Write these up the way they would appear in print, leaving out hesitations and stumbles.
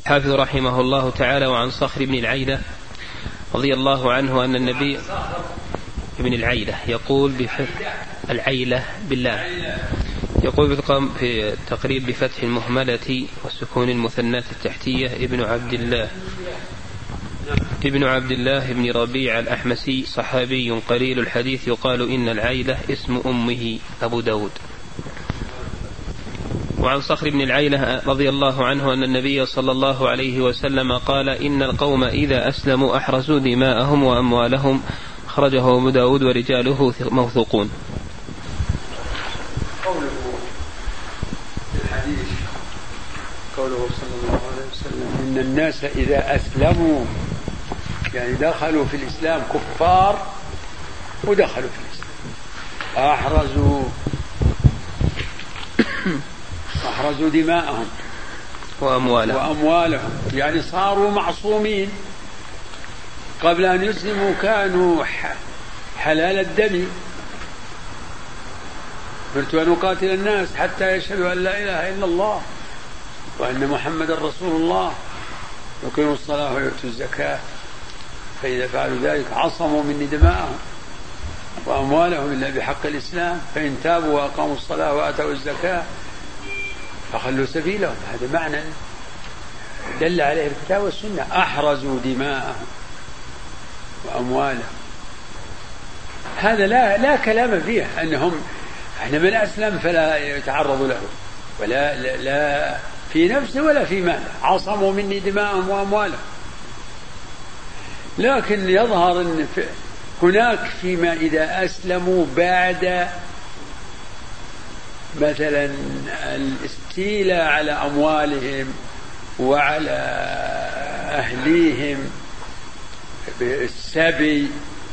حافظ رحمه الله تعالى: وعن صخر بن العيلة رضي الله عنه أن النبي ابن العيلة يقول العيلة بالله، يقول في التقريب بفتح المهملة والسكون المثناة التحتية: ابن عبد الله بن ربيع الأحمسي، صحابي قليل الحديث، يقال إن العيلة اسم أمه. أبو داود. وعن صخر بن العيلة رضي الله عنه أن النبي صلى الله عليه وسلم قال: إن القوم إذا أسلموا أحرزوا دماءهم وأموالهم. خرجه أبو داود ورجاله موثوقون. قوله صلى الله عليه وسلم: إن الناس إذا أسلموا، يعني دخلوا في الإسلام كفار ودخلوا في الإسلام، أحرزوا دماءهم وأموالهم، يعني صاروا معصومين. قبل أن يسلموا كانوا حلال الدم. قلت أن أقاتل الناس حتى يشهدوا أن لا إله إلا الله وأن محمد رسول الله يقيموا الصلاة ويؤتوا الزكاة، فإذا فعلوا ذلك عصموا مني دماءهم وأموالهم إلا بحق الإسلام، فإن تابوا وأقاموا الصلاة وآتوا الزكاة فخلوا سبيلهم. هذا معنى دل عليه الكتاب والسنة: أحرزوا دماءهم وأموالهم. هذا لا كلام فيه أنهم احنا من أسلم فلا يتعرض له لا في نفسه ولا في ماله، عصموا مني دماءهم وأموالهم. لكن يظهر أن هناك فيما إذا أسلموا بعد مثلا الاستيلاء على أموالهم وعلى أهليهم بالسبي،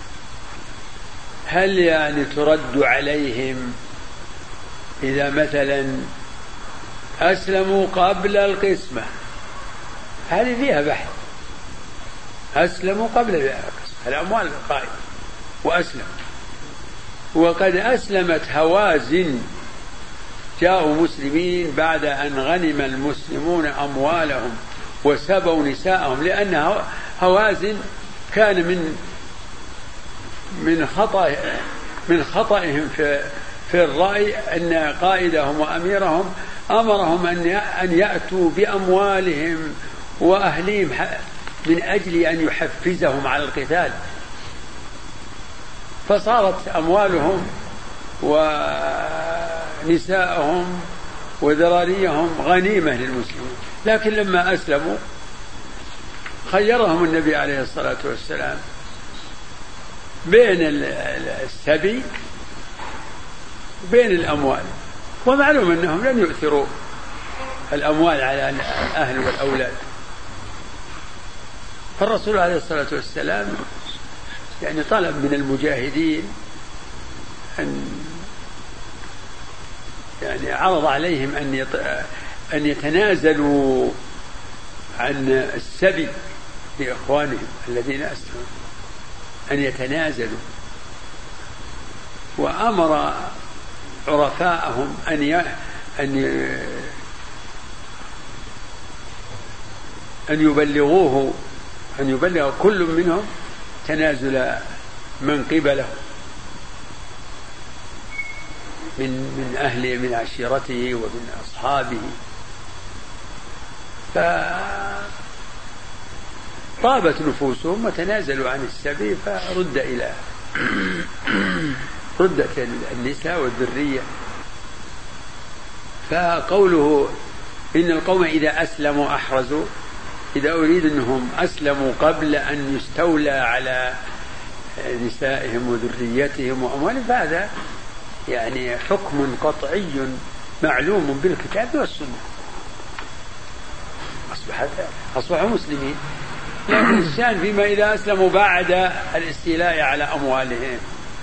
هل يعني ترد عليهم إذا مثلا أسلموا قبل القسمة؟ هذه فيها بحث. أسلموا قبل القسمة، الأموال القائمة وأسلم، وقد أسلمت هوازن، جاءوا مسلمين بعد أن غنم المسلمون أموالهم وسبوا نساءهم، لأن هوازن كان من خطئهم في الرأي أن قائدهم وأميرهم أمرهم أن يأتوا بأموالهم وأهليهم من أجل أن يحفزهم على القتال، فصارت أموالهم ونساءهم وذراريهم غنيمة للمسلمين. لكن لما أسلموا خيرهم النبي عليه الصلاة والسلام بين السبي وبين الأموال، ومعلوم أنهم لن يؤثروا الأموال على الأهل والأولاد. فالرسول عليه الصلاة والسلام يعني طلب من المجاهدين يعني عرض عليهم أن يتنازلوا عن السبي لإخوانهم الذين أسلموا، أن يتنازلوا، وأمر عرفاءهم أن يبلغ كل منهم تنازل من قبله من أهله من عشيرته ومن أصحابه. فطابت نفوسهم وتنازلوا عن السبي، ردت النساء والذرية. فقوله إن القوم إذا أسلموا أحرزوا، إذا أريد أنهم أسلموا قبل أن يستولى على نسائهم وذريتهم وأموالهم، فهذا يعني حكم قطعي معلوم بالكتاب والسنة، أصبحوا مسلمين. لكن الشأن فيما إذا أسلموا بعد الاستيلاء على أموالهم،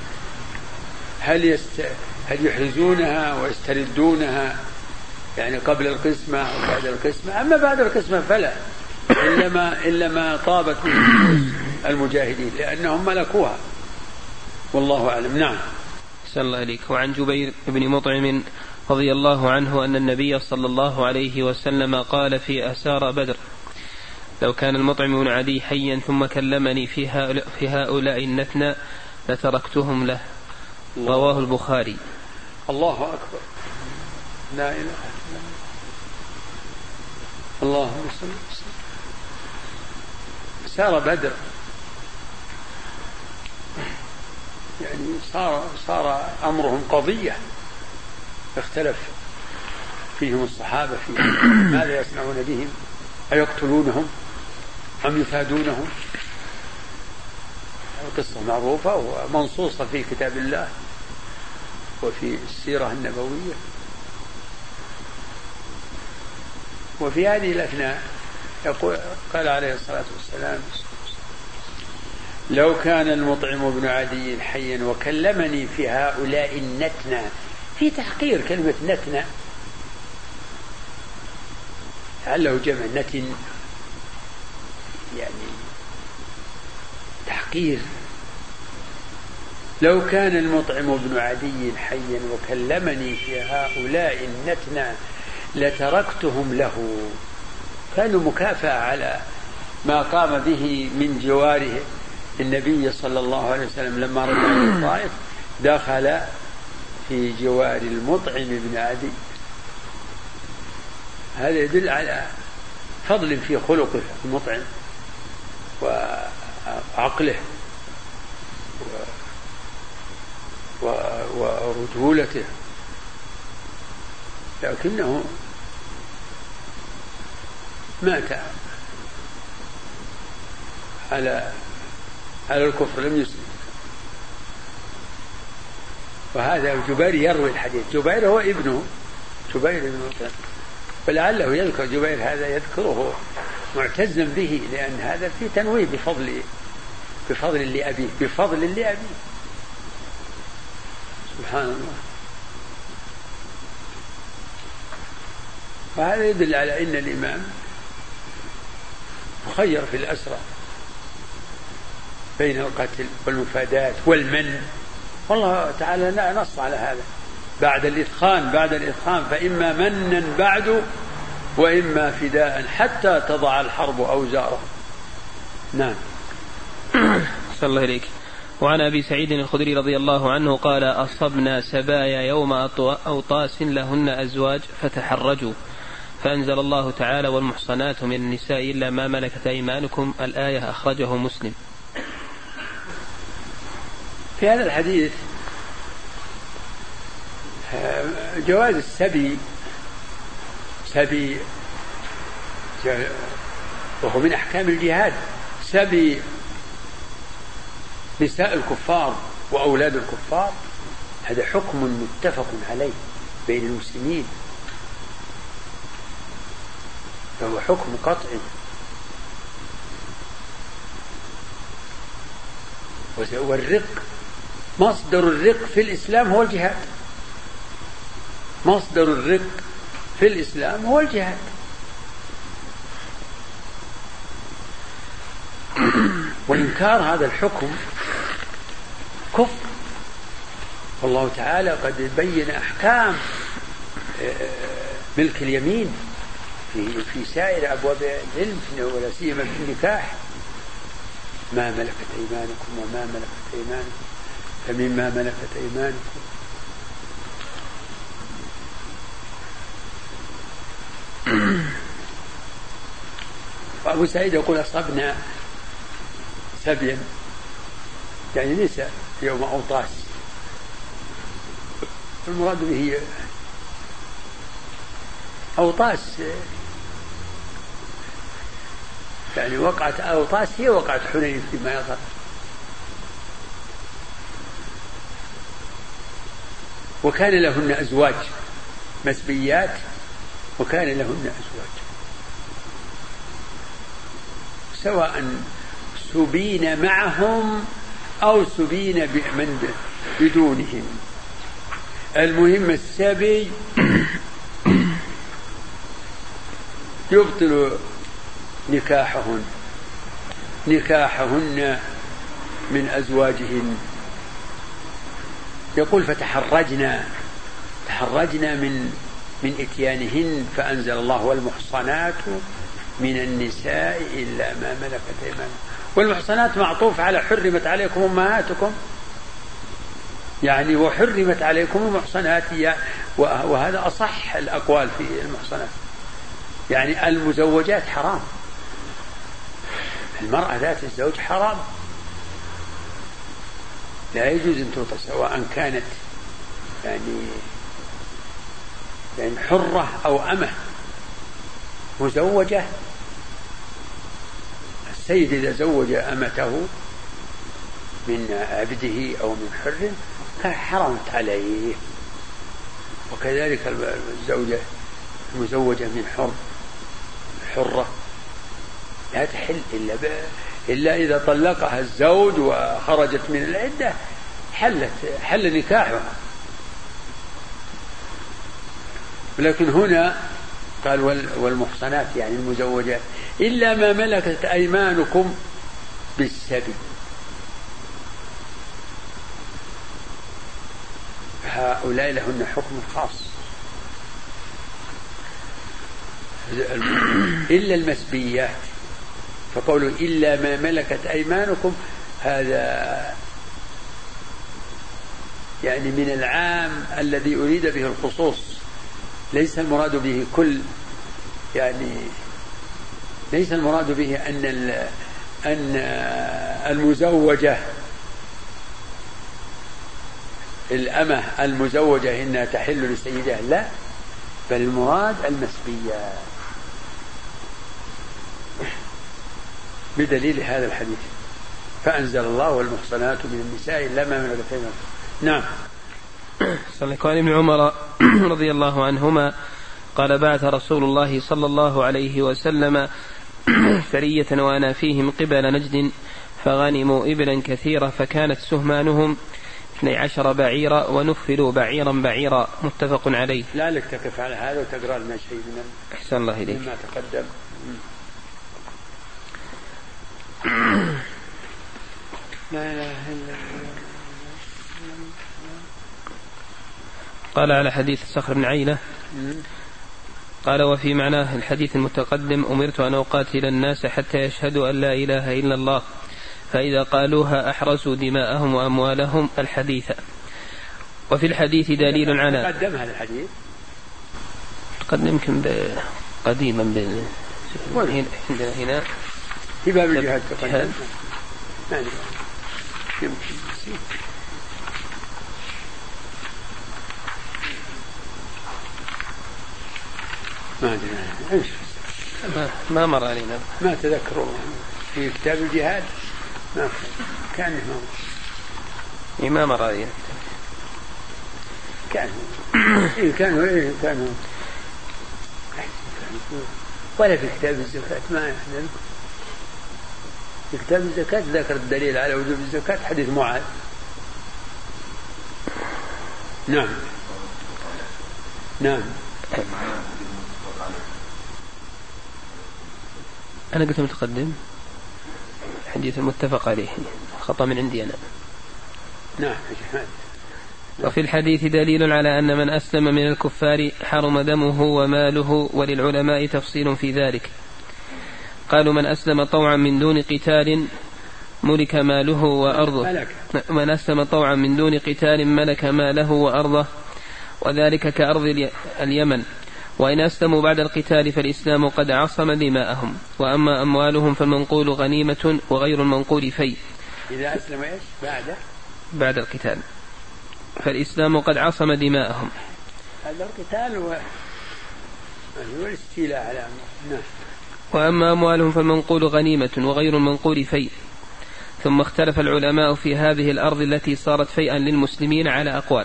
هل يحرزونها ويستردونها يعني قبل القسمة أو بعد القسمة؟ أما بعد القسمة فلا، إلا ما طابت المجاهدين لأنهم ملكوها، والله أعلم. نعم. أحسن الله إليك. وعن جبير بن مطعم رضي الله عنه أن النبي صلى الله عليه وسلم قال في أسار بدر: لو كان المطعم بن عدي حيا ثم كلمني في هؤلاء النتنى لتركتهم له. رواه البخاري. الله أكبر. لا إله إلا الله. اللهم صل وسلم. سار بدر، يعني صار أمرهم قضية، اختلف فيهم الصحابة في ماذا يصنعون بهم، أيقتلونهم أم يفادونهم. القصة معروفة ومنصوصة في كتاب الله وفي السيرة النبوية. وفي هذه الأثناء قال عليه الصلاة والسلام: لو كان المطعم بن عدي حيا وكلمني في هؤلاء النتنى، في تحقير كلمة نتنى، لعله جمع نتن، يعني تحقير. لو كان المطعم بن عدي حيا وكلمني في هؤلاء النتنى لتركتهم له. كانوا مكافأة على ما قام به من جواره النبي صلى الله عليه وسلم لما رجع إلى الطائف، دخل في جوار المطعم بن عدي. هذا يدل على فضل في خلقه المطعم وعقله ورجولته، لكنه مات على الكفر، لم يسلم. وهذا جبير يروي الحديث. جبير هو ابنه، جبير بن مطعم، فلعله يذكر جبير هذا، يذكره معتزا به، لأن هذا في تنويه بفضل لأبيه، بفضل لأبيه. سبحان الله. وهذا يدل على أن الإمام مخير في الأسرى بين القتل والمفادات والمن، والله تعالى لا نص على هذا بعد الإثخان فإما منا بعد وإما فداء حتى تضع الحرب أوزاره. نعم. صلى الله عليك. وعن أبي سعيد الخدري رضي الله عنه قال: أصبنا سبايا يوم أوطاس لهن أزواج فتحرجوا، فأنزل الله تعالى: والمحصنات من النساء إلا ما ملكت أيمانكم، الآية. أخرجه مسلم. في هذا الحديث جواز السبي وهو من أحكام الجهاد. سبي نساء الكفار وأولاد الكفار هذا حكم متفق عليه بين المسلمين، فهو حكم قطعي. والرق، مصدر الرق في الإسلام هو الجهاد. مصدر الرق في الإسلام هو الجهاد. وإنكار هذا الحكم كفر. والله تعالى قد بين أحكام ملك اليمين في سائر أبواب العلم، ولا سيما في النكاح: ما ملكت أيمانكم وما ملكت أيمانكم، فمما ملكت أيمانكم. وأبو سعيد يقول: أصبنا سبيا، يعني نساء يوم أوطاس. المراد به أوطاس، يعني وقعة أوطاس هي وقعة حنين فيما يظهر. وكان لهن أزواج مسبيات، وكان لهن أزواج سواء سبين معهم أو سبين من بدونهم. المهم السبي يبطل نكاحهن من أزواجهن. يقول: فتحرجنا من إتيانهن، فأنزل الله: والمحصنات من النساء إلا ما ملكت أيمانكم. والمحصنات معطوف على حرمت عليكم أمهاتكم، يعني وحرمت عليكم المحصنات، وهذا أصح الأقوال في المحصنات. يعني المزوجات حرام، المرأة ذات الزوج حرام، لا يجوز أن توطى، سواء كانت يعني حرة أو أمة مزوجة. السيد إذا زوج أمته من عبده أو من حر كان حرمت عليه، وكذلك الزوجة المزوجة من حرة لا تحل إلا إذا طلقها الزوج وخرجت من العدة حل نكاحها. لكن هنا قال والمحصنات يعني المزوجات إلا ما ملكت أيمانكم بالسبي، هؤلاء لهن حكم خاص. إلا المسبيات، فقولوا إلا ما ملكت أيمانكم هذا يعني من العام الذي أريد به الخصوص، ليس المراد به كل، يعني ليس المراد به أن المزوجة الأمة المزوجة إنها تحل لسيدها، لا، بل المراد المسبية بدليل هذا الحديث. فأنزل الله والمحصنات من النساء إلا ما ملكت أيمانكم. نعم. قال ابن عمر رضي الله عنهما قال بعث رسول الله صلى الله عليه وسلم سرية وأنا فيهم قبل نجد فغنموا إبلا كثيرة فكانت سهمانهم 12 بعيرا ونفلوا بعيرا بعيرا، متفق عليه. لا لك تقف على هذا وتقرأ لنا شيء من أحسن الله إليك مما تقدم. لا إله إلا الله. قال على حديث صخر بن عينة قال وفي معناه الحديث المتقدم أمرت أن أقاتل الناس حتى يشهدوا أن لا إله إلا الله، فإذا قالوها أحرسوا دماءهم وأموالهم الحديث. وفي الحديث دليل على تقدم هذا الحديث، تقدم يمكن قديما عندنا هنا في باب الجهاد تقدم ما أدري ما مر علينا، ما تذكروا في كتاب الجهاد ما كان ما مر علينا كانوا ولا في كتاب الزكاة ما يحلم. في كتاب الزكاة ذكر الدليل على وجوب الزكاة حديث معاذ. نعم نعم. أنا قلت متقدم حديث المتفق عليه، خطأ من عندي أنا. نعم. وفي الحديث دليل على أن من أسلم من الكفار حرم دمه وماله، وللعلماء تفصيل في ذلك. قالوا من أسلم طوعا من دون قتال ملك ماله وأرضه، من أسلم طوعا من دون قتال ملك ماله وأرضه، وذلك كأرض اليمن. وإن أسلموا بعد القتال فالإسلام قد عصم دماءهم، وأما أموالهم فالمنقول غنيمة وغير المنقول في. إذا أسلموا إيش بعد القتال فالإسلام قد عصم دماءهم. هذا القتال هو الاستيلاء على الناس. وأما أموالهم فالمنقول غنيمة وغير المنقول في. ثم اختلف العلماء في هذه الأرض التي صارت فيئا للمسلمين على أقوال.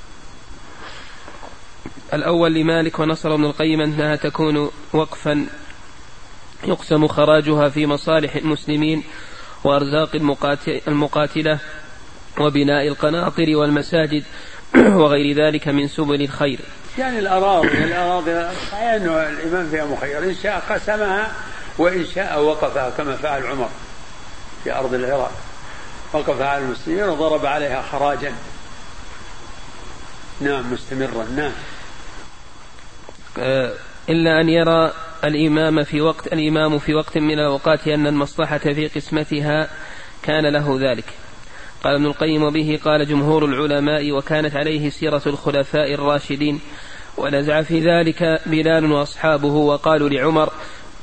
الأول لمالك ونصر ابن القيم أنها تكون وقفا يقسم خراجها في مصالح المسلمين وأرزاق المقاتلة وبناء القناطر والمساجد وغير ذلك من سبل الخير. يعني الأراضي أنه الإمام فيها مخير، إن شاء قسمها وإن شاء وقفها كما فعل عمر في أرض العراق، وقفها على المسلمين وضرب عليها خراجا. نعم مستمرا. نعم. إلا أن يرى الإمام في وقت من الأوقات أن المصلحة في قسمتها كان له ذلك. قال ابن القيم: وبه قال جمهور العلماء، وكانت عليه سيرة الخلفاء الراشدين، ونزع في ذلك بلال وأصحابه، وقالوا لعمر: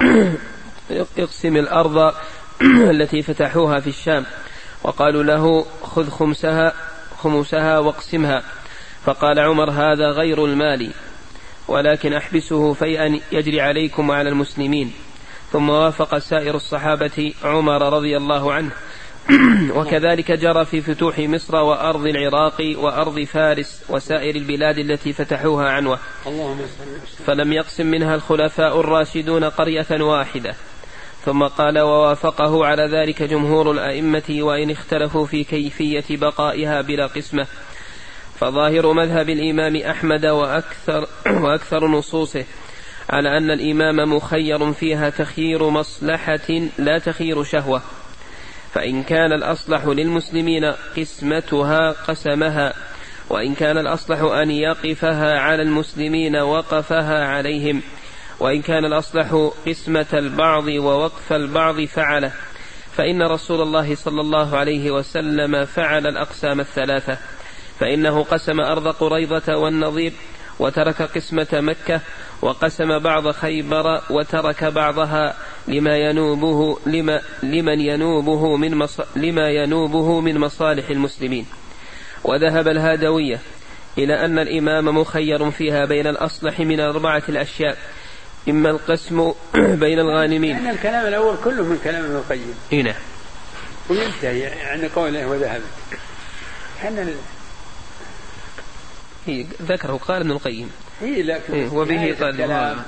اقسم الأرض التي فتحوها في الشام، وقالوا له: خذ خمسها واقسمها، فقال عمر: هذا غير المال، ولكن أحبسه فيئا يجري عليكم وعلى المسلمين. ثم وافق سائر الصحابة عمر رضي الله عنه. وكذلك جرى في فتوح مصر وأرض العراق وأرض فارس وسائر البلاد التي فتحوها عنوة، فلم يقسم منها الخلفاء الراشدون قرية واحدة. ثم قال: ووافقه على ذلك جمهور الأئمة، وإن اختلفوا في كيفية بقائها بلا قسمة، فظاهر مذهب الإمام أحمد وأكثر نصوصه على أن الإمام مخير فيها تخيير مصلحة لا تخيير شهوة، فإن كان الأصلح للمسلمين قسمتها قسمها، وإن كان الأصلح أن يقفها على المسلمين وقفها عليهم، وإن كان الأصلح قسمة البعض ووقف البعض فعله، فإن رسول الله صلى الله عليه وسلم فعل الأقسام الثلاثة، فإنه قسم أرض قريظة والنظير وترك قسمة مكة، وقسم بعض خيبر وترك بعضها لما ينوبه من مصالح المسلمين. وذهب الهادوية إلى أن الإمام مخير فيها بين الأصلح من 4 الأشياء: إما القسم بين الغانمين. يعني الكلام الأول كله من كلام ابن القيم. هنا وينتهي يعني قوله وذهب. ذكره قال ابن القيم. لكن وبه قال الكلام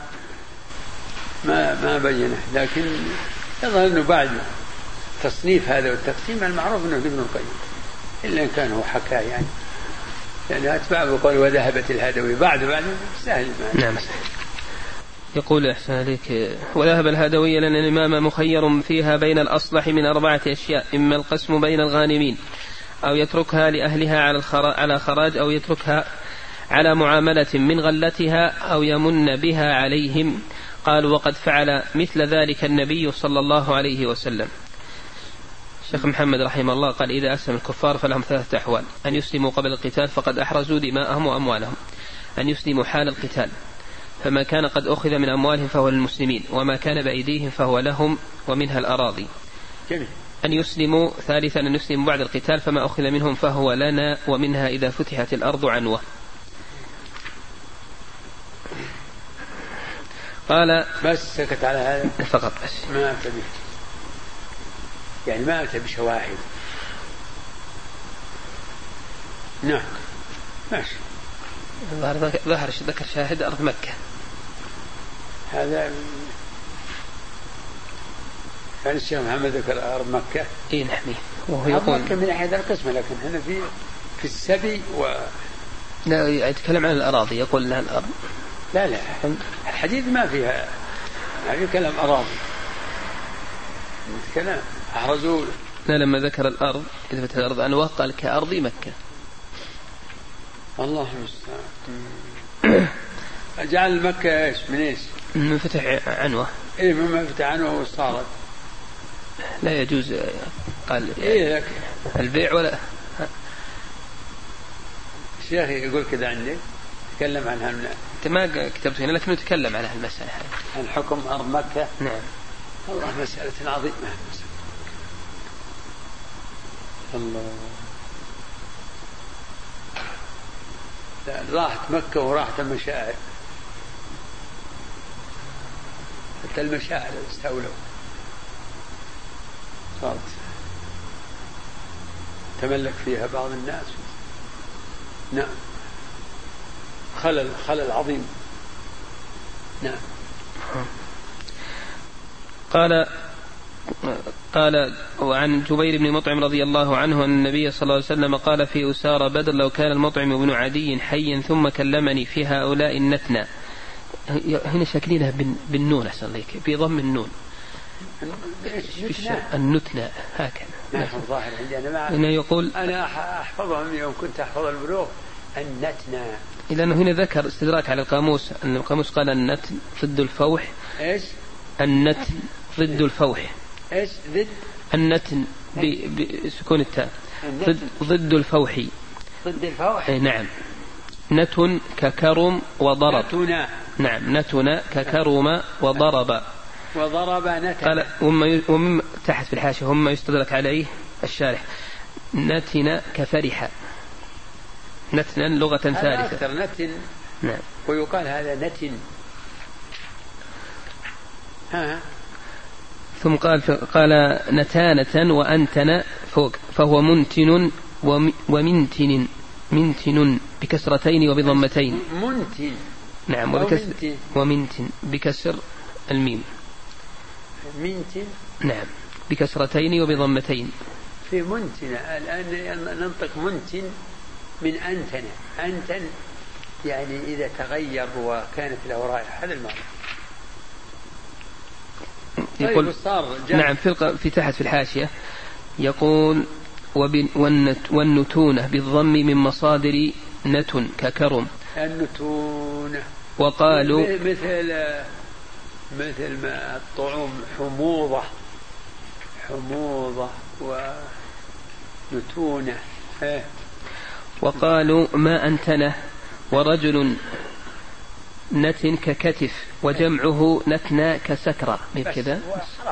ما بينه، لكن يظهر أنه بعد تصنيف هذا والتقسيم المعروف أنه ابن القيم، إلا إن كان هو حكاه يعني أتباع بقول وذهبت الهادوي بعد سهل. نعم. يقول أحسن عليك: وذهب الهادوي لأن الإمام مخير فيها بين الأصلح من 4 أشياء: إما القسم بين الغانمين، أو يتركها لأهلها على خراج، أو يتركها على معاملة من غلتها، أو يمن بها عليهم. قالوا: وقد فعل مثل ذلك النبي صلى الله عليه وسلم. الشيخ محمد رحمه الله قال: إذا أسلم الكفار فلهم 3 أحوال: أن يسلموا قبل القتال فقد أحرزوا دماءهم وأموالهم، أن يسلموا حال القتال فما كان قد أخذ من أموالهم فهو للمسلمين، وما كان بأيديهم فهو لهم ومنها الأراضي. أن يسلموا ثالثا أن يسلموا بعد القتال فما أخذ منهم فهو لنا، ومنها إذا فتحت الأرض عنوة. قال: بس سكت على هذا فقط، بس ما أتى به، يعني ما أتى بشواهد. نعم ماشي. ظهر ذكر شاهد أرض مكة، هذا كان الشيخ محمد ذكر أرض مكة. نعم. وهو يقول مكة من أحد القسمة، لكن هنا في السبي لا يتكلم عن الأراضي، يقول لها الأرض. لا الحديث ما فيها هذا كلام أراضي، كلام أحرزوا. لا، لما ذكر الأرض إذا فتح الأرض عنوة قال كأرض مكة. الله المستعان. جعل مكة إيش من إيش؟ من فتح عنوة. مما فتح عنوة وصارت لا يجوز. قال لك البيع ولا الشيخ يقول كذا عندي تكلم عنها. أنت ما كتبت هنا لكنه تكلم على المسألة عن حكم أرض مكة. نعم. والله مسألة عظيمة. الله. راحت مكة وراحت المشاعر، حتى المشاعر استولوا، صارت تملك فيها بعض الناس. نعم، خلل عظيم. نعم. قال وعن جبير بن مطعم رضي الله عنه أن النبي صلى الله عليه وسلم قال في أسارى بدر: لو كان المطعم بن عدي حيا ثم كلمني في هؤلاء النتنى. هنا شاكلينها بالنون أحسن لك، بضم النون. النتنى هكذا. نعم ظاهر عندي أنا هنا يقول أنا أحفظهم يوم كنت أحفظ البلوغ النتنى. لأنه هنا ذكر استدراك على القاموس، أن القاموس قال النتن ضد الفوح إيش؟ النتن ضد الفوح. إيش ضد؟ النتن بسكون التاء ضد الفوح. ضد الفوح. نعم. نتن ككرم وضرب. نتنا. نعم نتن ككرم وضرب. وضرب نتن. قال ومن تحت في الحاشية هم يستدرك عليه الشارح نتن كفرح. نتنا لغة ثالثة. أكثر نتن. نعم. ويقال هذا نتن. ثم قال نتانة وأنتن فوق فهو منتن ومنتن منتن بكسرتين وبضمتين. منتن. نعم ومنتن بكسر الميم. منتن. نعم بكسرتين وبضمتين. في منتن الآن ننطق منتن من أنتن. أنتن يعني إذا تغير وكانت له رائحة. هذا المعنى. يقول نعم في تحت في الحاشية يقول والنتونة بالضم من مصادر نتن ككرم. النتونة. وقالوا مثل ما الطعوم حموضة ونتونة. وقالوا ما أنتنه ورجل نتن ككتف وجمعه نتنا كسكرة كذا.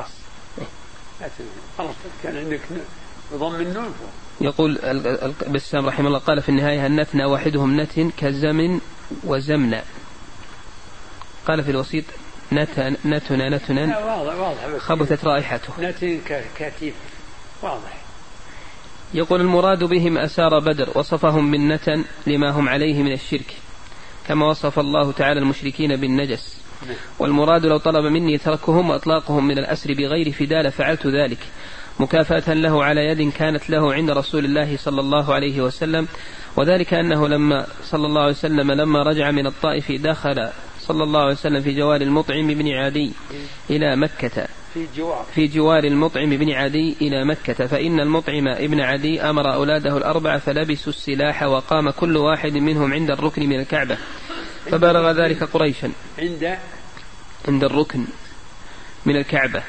خلاص كان عندك ضم النون. يقول بسام رحمه الله قال في النهاية النتنا واحدهم نتن كزمن وزمنا. قال في الوسيط نتنا خبثت رائحته. نتن ككتف واضح. يقول المراد بهم أسار بدر وصفهم بالنتن لما هم عليه من الشرك كما وصف الله تعالى المشركين بالنجس. والمراد لو طلب مني تركهم وأطلاقهم من الأسر بغير فداء لفعلت ذلك مكافأة له على يد كانت له عند رسول الله صلى الله عليه وسلم. وذلك أنه لما رجع من الطائف دخل صلى الله عليه وسلم في جوار المطعم بن عدي إلى مكة في جوار المطعم بن عدي إلى مكة فإن المطعم ابن عدي أمر أولاده الأربعة فلبسوا السلاح وقام كل واحد منهم عند الركن من الكعبة فبلغ ذلك قريشا عند الركن من الكعبة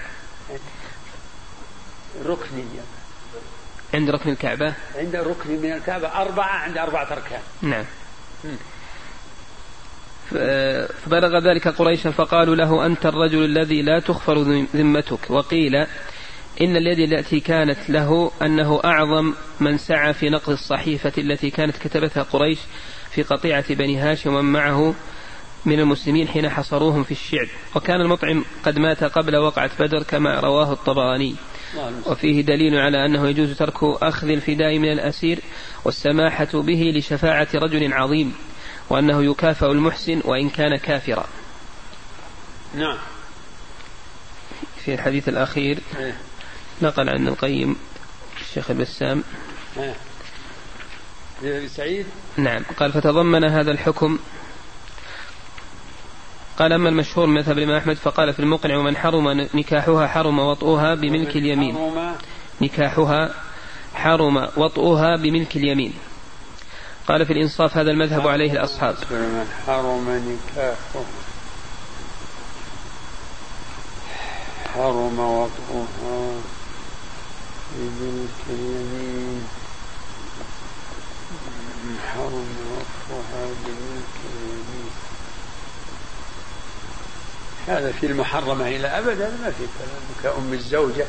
عند ركن الكعبة عند الركن من الكعبة عند 4 أركان. نعم. فبلغ ذلك قريشا فقالوا له أنت الرجل الذي لا تغفر ذمتك. وقيل إن الذي التي كانت له أنه أعظم من سعى في نقض الصحيفة التي كانت كتبتها قريش في قطيعة بني هاشم ومن معه من المسلمين حين حصروهم في الشعب. وكان المطعم قد مات قبل وقعة بدر كما رواه الطبراني. وفيه دليل على أنه يجوز ترك أخذ الفداء من الأسير والسماحة به لشفاعة رجل عظيم وأنه يكافأ المحسن وإن كان كافرا. نعم. في الحديث الأخير نقل عن القيم الشيخ البسام سعيد. نعم قال فتضمن هذا الحكم. قال أما المشهور من مذهب الإمام أحمد فقال في المقنع ومن حرم نكاحها حرم وطؤها بملك اليمين. نكاحها حرم وطؤها بملك اليمين. قال في الإنصاف هذا المذهب عليه الأصحاب. من حرم نكاحه حرم وطؤها بملك اليمين. حرم وطؤها بملك اليمين. هذا في المحرمة إلى أبد. هذا ما في كلام. كأم الزوجة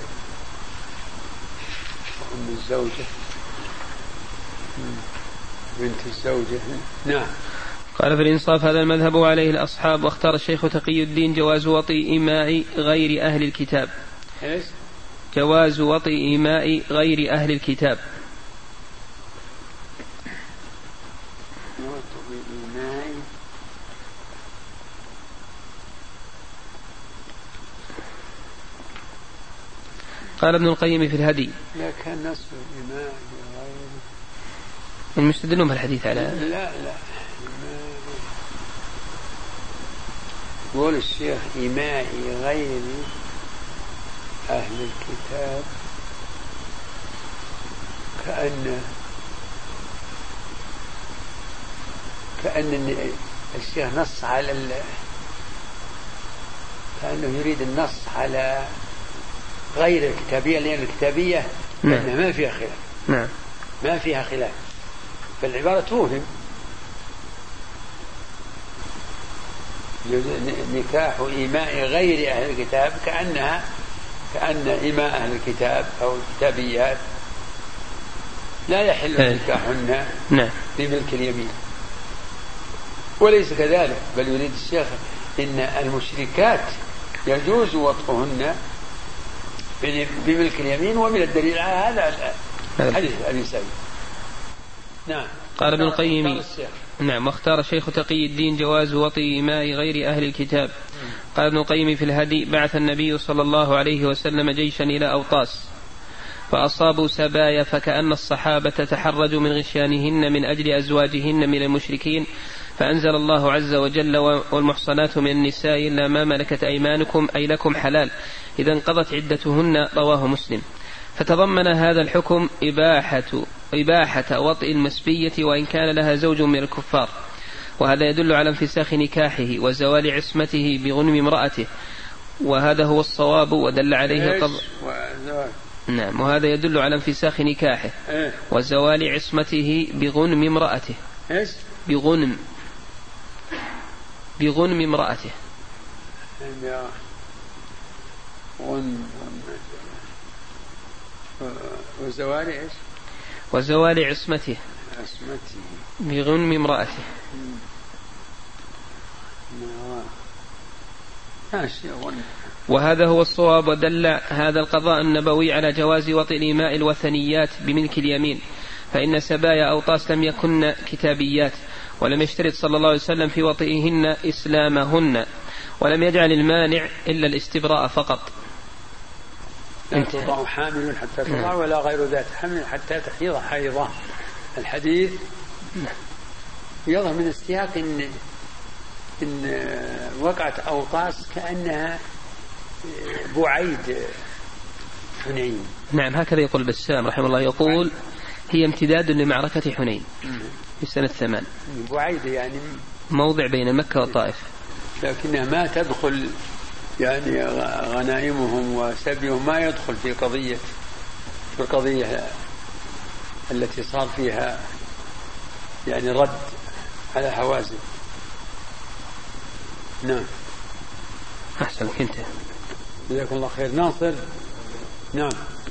بنت الزوجة. نعم. قال في الإنصاف هذا المذهب عليه الأصحاب. واختار الشيخ تقي الدين جواز وطئ إماء غير أهل الكتاب. جواز وطئ إماء غير أهل الكتاب. قال ابن القيم في الهدي لكن نصف الإماء المستدلون بالحديث على لا قول الشيخ إماء غير أهل الكتاب كأن الشيخ نص على كأنه يريد النص على غير الكتابية، لأن الكتابية ما فيها خلاف. نعم. ما فيها خلاف، فالعبارة توهم. نكاح إيماء غير أهل الكتاب كأن إيماء أهل الكتاب أو الكتابيات لا يحل نكاحهن بملك اليمين، وليس كذلك، بل يريد الشيخ إن المشركات يجوز وطئهن بملك اليمين، ومن الدليل على هذا الحديث أبي سعيد. نعم. قال ابن القيم نعم، واختار شيخ تقي الدين جواز وطئ إماء غير أهل الكتاب. قال ابن القيم في الهدي: بعث النبي صلى الله عليه وسلم جيشا إلى أوطاس فأصابوا سبايا، فكأن الصحابة تحرجوا من غشيانهن من أجل أزواجهن من المشركين، فأنزل الله عز وجل: والمحصنات من النساء إلا ما ملكت أيمانكم أي لكم حلال إذا انقضت عدتهن. رواه مسلم. فتضمن هذا الحكم إباحة وطئ المسبية وإن كان لها زوج من الكفار، وهذا يدل على انفساخ نكاحه وزوال عصمته بغنم امرأته، وهذا هو الصواب ودل عليه نعم، وهذا يدل على انفساخ نكاحه وزوال عصمته بغنم امرأته. بغنم امرأته. وزوال إيش؟ وزوال عصمته بغنم امرأته. وهذا هو الصواب، ودل هذا القضاء النبوي على جواز وطئ الإماء الوثنيات بملك اليمين، فإن سبايا أوطاس لم يكن كتابيات، ولم يشترط صلى الله عليه وسلم في وطئهن إسلامهن، ولم يجعل المانع إلا الاستبراء فقط. لا تضع حامل حتى تضع ولا غير ذات حمل حتى تحيض حيضة. الحديث يظهر من السياق إن وقعت أوطاس كأنها بعيد حنين. نعم، هكذا يقول بسام رحمه الله، يقول هي امتداد لمعركة حنين في سنة 8. بعيد يعني موضع بين مكة والطائف، لكنها ما تدخل يعني غنائمهم وسبيهم ما يدخل في القضية التي صار فيها يعني رد على حوازن. نعم. أحسن كنت. جزاكم الله خير. ناصر. نعم.